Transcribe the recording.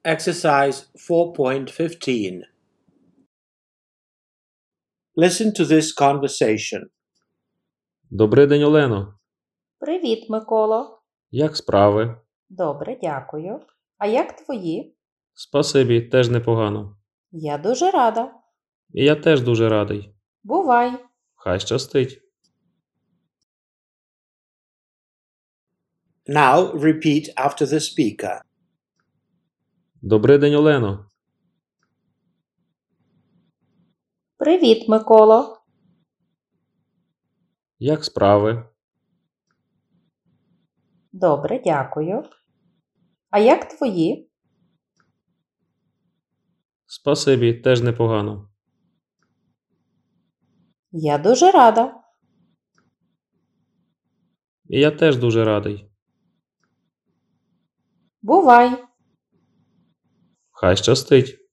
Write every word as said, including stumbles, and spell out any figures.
Exercise four point fifteen. Listen to this conversation. Добрий день, Олено. Привіт, Миколо. Як справи? Добре, дякую. А як твої? Спасибі, теж непогано. Я дуже рада. І я теж дуже радий. Бувай. Хай щастить. Now repeat after the speaker. Добрий день, Олено. Привіт, Миколо. Як справи? Добре, дякую. А як твої? Спасибі, теж непогано. Я дуже рада. І я теж дуже радий. Бувай. Хай щастить.